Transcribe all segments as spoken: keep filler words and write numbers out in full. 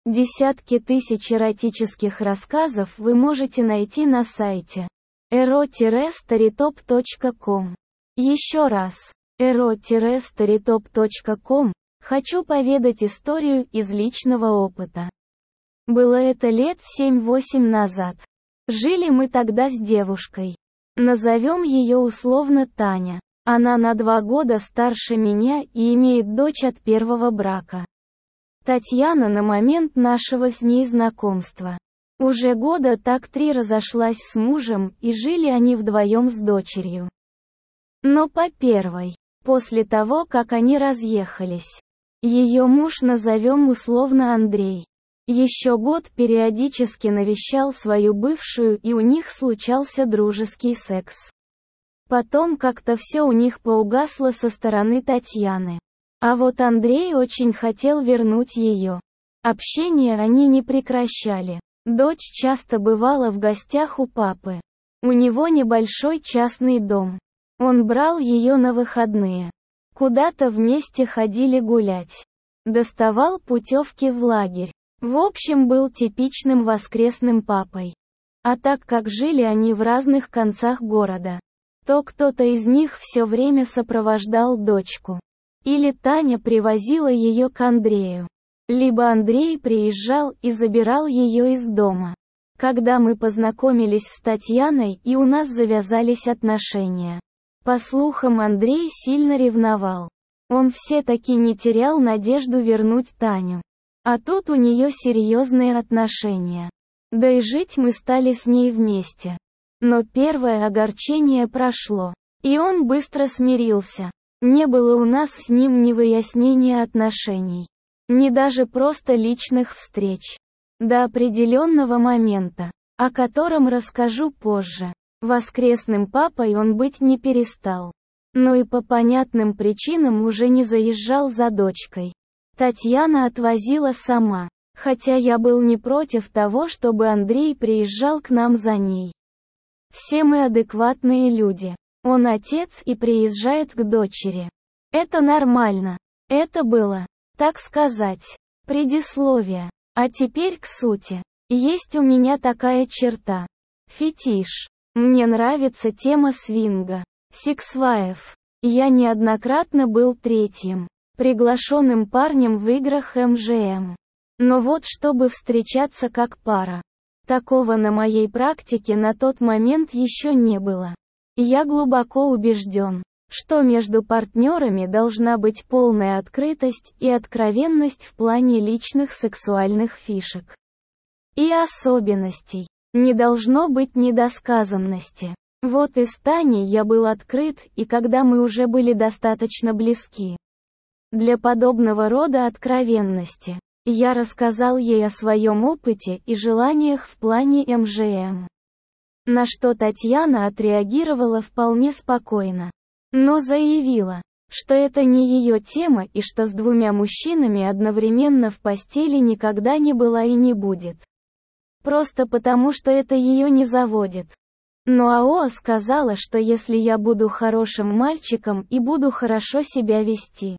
Десятки тысяч эротических рассказов вы можете найти на сайте эро старитоп точка ком. Еще раз, эро старитоп точка ком, хочу поведать историю из личного опыта. Было это лет семь-восемь назад. Жили мы тогда с девушкой. Назовем ее условно Таня. Она на два года старше меня и имеет дочь от первого брака. Татьяна на момент нашего с ней знакомства. Уже года так три разошлась с мужем, и жили они вдвоем с дочерью. Но по первой, после того, как они разъехались. Ее муж назовем условно Андрей. Еще год периодически навещал свою бывшую, и у них случался дружеский секс. Потом как-то все у них поугасло со стороны Татьяны. А вот Андрей очень хотел вернуть ее. Общение они не прекращали. Дочь часто бывала в гостях у папы. У него небольшой частный дом. Он брал ее на выходные. Куда-то вместе ходили гулять. Доставал путевки в лагерь. В общем, был типичным воскресным папой. А так как жили они в разных концах города, то кто-то из них все время сопровождал дочку. Или Таня привозила ее к Андрею. Либо Андрей приезжал и забирал ее из дома. Когда мы познакомились с Татьяной и у нас завязались отношения. По слухам, Андрей сильно ревновал. Он все-таки не терял надежду вернуть Таню. А тут у нее серьезные отношения. Да и жить мы стали с ней вместе. Но первое огорчение прошло. И он быстро смирился. Не было у нас с ним ни выяснения отношений, ни даже просто личных встреч. До определенного момента, о котором расскажу позже. Воскресным папой он быть не перестал. Но и по понятным причинам уже не заезжал за дочкой. Татьяна отвозила сама, хотя я был не против того, чтобы Андрей приезжал к нам за ней. Все мы адекватные люди. Он отец и приезжает к дочери. Это нормально. Это было, так сказать, предисловие. А теперь к сути. Есть у меня такая черта. Фетиш. Мне нравится тема свинга. Сексвайф. Я неоднократно был третьим, приглашенным парнем в играх эм жэ эм. Но вот чтобы встречаться как пара. Такого на моей практике на тот момент еще не было. Я глубоко убежден, что между партнерами должна быть полная открытость и откровенность в плане личных сексуальных фишек и особенностей. Не должно быть недосказанности. Вот и с Таней я был открыт, и когда мы уже были достаточно близки для подобного рода откровенности, я рассказал ей о своем опыте и желаниях в плане эм жэ эм. На что Татьяна отреагировала вполне спокойно, но заявила, что это не ее тема и что с двумя мужчинами одновременно в постели никогда не была и не будет. Просто потому, что это ее не заводит. Но АО сказала, что если я буду хорошим мальчиком и буду хорошо себя вести,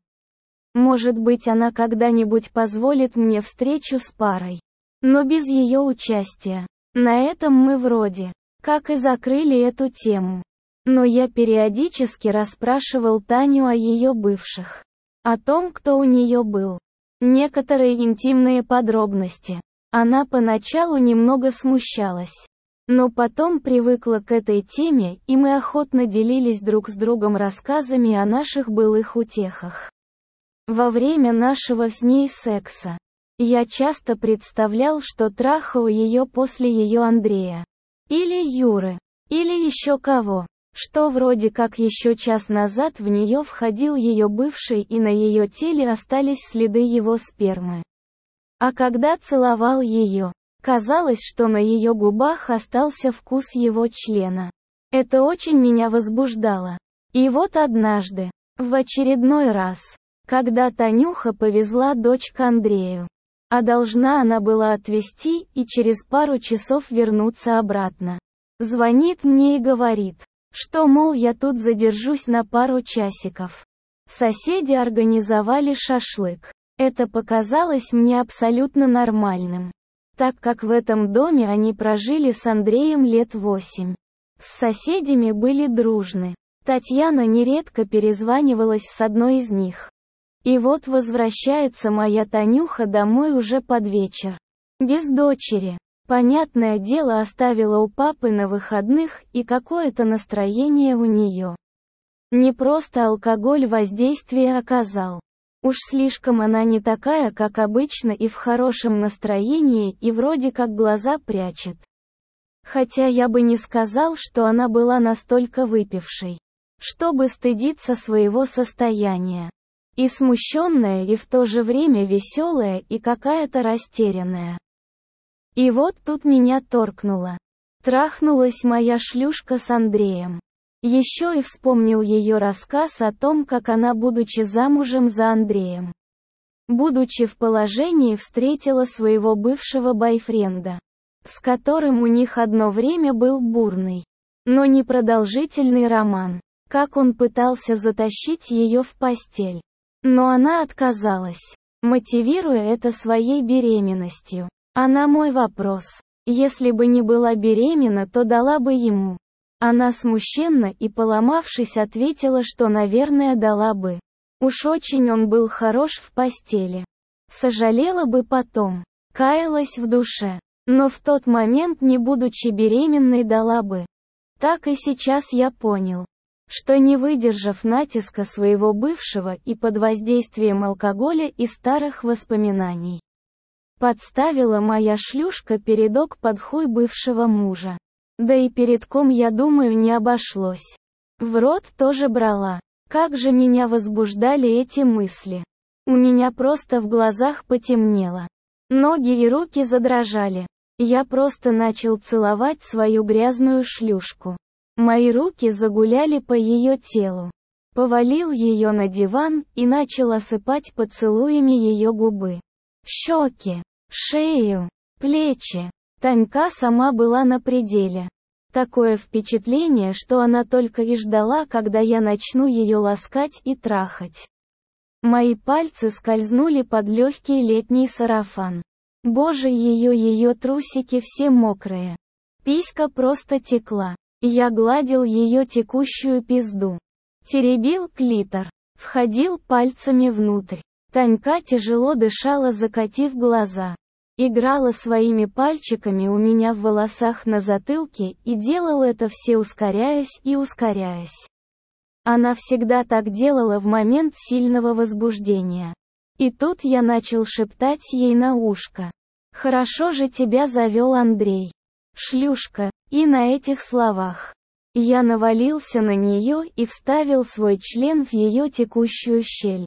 может быть, она когда-нибудь позволит мне встречу с парой. Но без ее участия. На этом мы вроде как и закрыли эту тему. Но я периодически расспрашивал Таню о ее бывших. О том, кто у нее был. Некоторые интимные подробности. Она поначалу немного смущалась. Но потом привыкла к этой теме, и мы охотно делились друг с другом рассказами о наших былых утехах. Во время нашего с ней секса. Я часто представлял, что трахаю ее после ее Андрея. Или Юры. Или еще кого. Что вроде как еще час назад в нее входил ее бывший и на ее теле остались следы его спермы. А когда целовал ее, казалось, что на ее губах остался вкус его члена. Это очень меня возбуждало. И вот однажды, в очередной раз, когда Танюха повезла дочь к Андрею, а должна она была отвезти и через пару часов вернуться обратно. Звонит мне и говорит, что, мол, я тут задержусь на пару часиков. Соседи организовали шашлык. Это показалось мне абсолютно нормальным, так как в этом доме они прожили с Андреем лет восемь. С соседями были дружны. Татьяна нередко перезванивалась с одной из них. И вот возвращается моя Танюха домой уже под вечер. Без дочери. Понятное дело, оставила у папы на выходных, и какое-то настроение у нее. Не просто алкоголь воздействие оказал. Уж слишком она не такая, как обычно, и в хорошем настроении, и вроде как глаза прячет. Хотя я бы не сказал, что она была настолько выпившей, чтобы стыдиться своего состояния. И смущенная, и в то же время веселая, и какая-то растерянная. И вот тут меня торкнуло. Трахнулась моя шлюшка с Андреем. Еще и вспомнил ее рассказ о том, как она, будучи замужем за Андреем, будучи в положении, встретила своего бывшего бойфренда, с которым у них одно время был бурный, но непродолжительный роман. Как он пытался затащить ее в постель. Но она отказалась, мотивируя это своей беременностью. А на мой вопрос, если бы не была беременна, то дала бы ему. Она смущенно и поломавшись ответила, что, наверное, дала бы. Уж очень он был хорош в постели. Сожалела бы потом. Каялась в душе. Но в тот момент, не будучи беременной, дала бы. Так и сейчас я понял, что, не выдержав натиска своего бывшего и под воздействием алкоголя и старых воспоминаний, подставила моя шлюшка передок под хуй бывшего мужа. Да и перед ком, я думаю, не обошлось. В рот тоже брала. Как же меня возбуждали эти мысли. У меня просто в глазах потемнело. Ноги и руки задрожали. Я просто начал целовать свою грязную шлюшку. Мои руки загуляли по ее телу. Повалил ее на диван и начал осыпать поцелуями ее губы, щеки, шею, плечи. Танька сама была на пределе. Такое впечатление, что она только и ждала, когда я начну ее ласкать и трахать. Мои пальцы скользнули под легкий летний сарафан. Боже, ее ее трусики все мокрые. Писька просто текла. Я гладил ее текущую пизду. Теребил клитор. Входил пальцами внутрь. Танька тяжело дышала, закатив глаза. Играла своими пальчиками у меня в волосах на затылке и делала это все ускоряясь и ускоряясь. Она всегда так делала в момент сильного возбуждения. И тут я начал шептать ей на ушко. «Хорошо же тебя завел Андрей. Шлюшка». И на этих словах я навалился на нее и вставил свой член в ее текущую щель.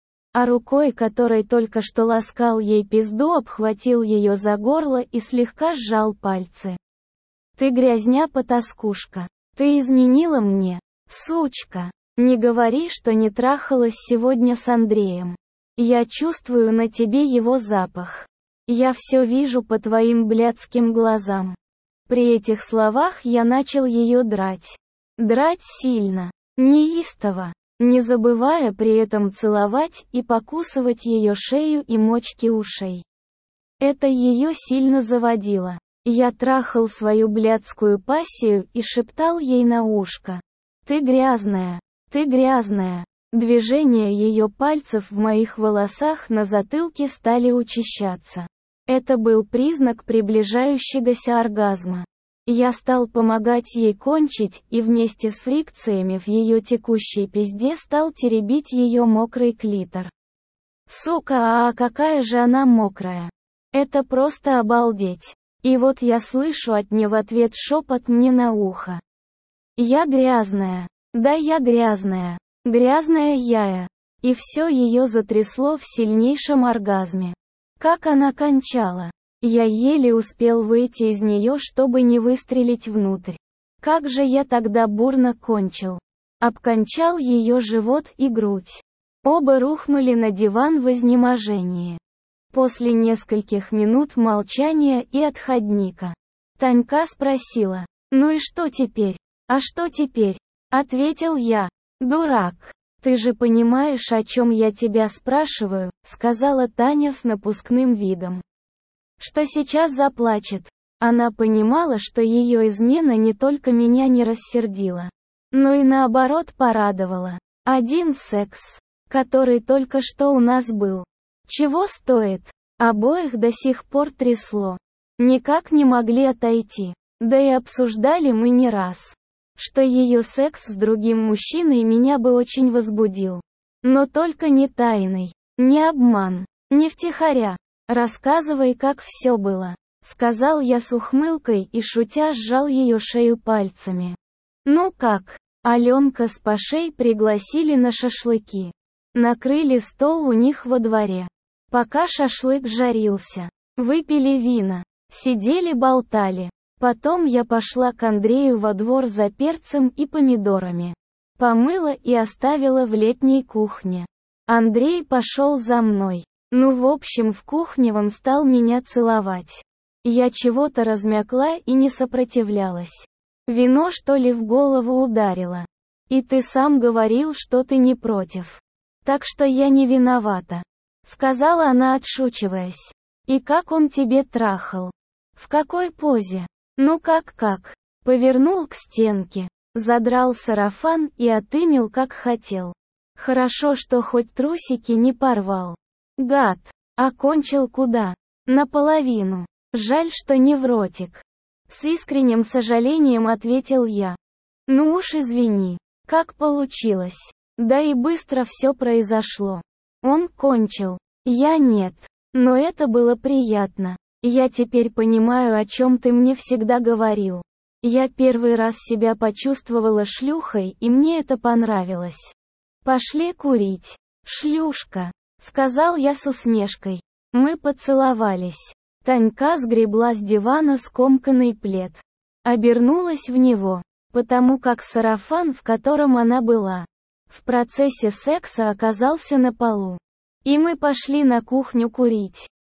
А рукой, которой только что ласкал ей пизду, обхватил ее за горло и слегка сжал пальцы. «Ты грязня-потаскушка. Ты изменила мне, сучка. Не говори, что не трахалась сегодня с Андреем. Я чувствую на тебе его запах. Я все вижу по твоим блядским глазам». При этих словах я начал ее драть. Драть сильно, неистово, не забывая при этом целовать и покусывать ее шею и мочки ушей. Это ее сильно заводило. Я трахал свою блядскую пассию и шептал ей на ушко: «Ты грязная, ты грязная». Движения ее пальцев в моих волосах на затылке стали учащаться. Это был признак приближающегося оргазма. Я стал помогать ей кончить и вместе с фрикциями в ее текущей пизде стал теребить ее мокрый клитор. Сука, а какая же она мокрая. Это просто обалдеть. И вот я слышу от нее в ответ шепот мне на ухо: «Я грязная. Да, я грязная. Грязная я». И все ее затрясло в сильнейшем оргазме. Как она кончала. Я еле успел выйти из нее, чтобы не выстрелить внутрь. Как же я тогда бурно кончил. Обкончал ее живот и грудь. Оба рухнули на диван в изнеможении. После нескольких минут молчания и отходника Танька спросила: «Ну и что теперь?» «А что теперь?» — ответил я. «Дурак. «Ты же понимаешь, о чем я тебя спрашиваю», — сказала Таня с напускным видом. «Что сейчас заплачет». Она понимала, что ее измена не только меня не рассердила, но и наоборот порадовала. Один секс, который только что у нас был. Чего стоит? Обоих до сих пор трясло. Никак не могли отойти. Да и обсуждали мы не раз, что ее секс с другим мужчиной меня бы очень возбудил. Но только не тайный, не обман, не втихаря. «Рассказывай, как все было», — сказал я с ухмылкой и шутя сжал ее шею пальцами. «Ну как?» Аленка с Пашей пригласили на шашлыки. Накрыли стол у них во дворе. Пока шашлык жарился, выпили вина, сидели болтали. Потом я пошла к Андрею во двор за перцем и помидорами. Помыла и оставила в летней кухне. Андрей пошел за мной. Ну в общем в кухне он стал меня целовать. Я чего-то размякла и не сопротивлялась. Вино что ли в голову ударило. И ты сам говорил, что ты не против. Так что я не виновата. Сказала она, отшучиваясь. И как он тебе трахал? В какой позе? Ну как-как? Повернул к стенке, задрал сарафан и отымел как хотел. Хорошо, что хоть трусики не порвал. Гад. Окончил куда? Наполовину. Жаль, что не в ротик. С искренним сожалением ответил я. Ну уж извини. Как получилось. Да и быстро все произошло. Он кончил. Я нет. Но это было приятно. Я теперь понимаю, о чем ты мне всегда говорил. Я первый раз себя почувствовала шлюхой, и мне это понравилось. Пошли курить. Шлюшка. Сказал я с усмешкой. Мы поцеловались. Танька сгребла с дивана скомканный плед. Обернулась в него, потому как сарафан, в котором она была, в процессе секса оказался на полу. И мы пошли на кухню курить.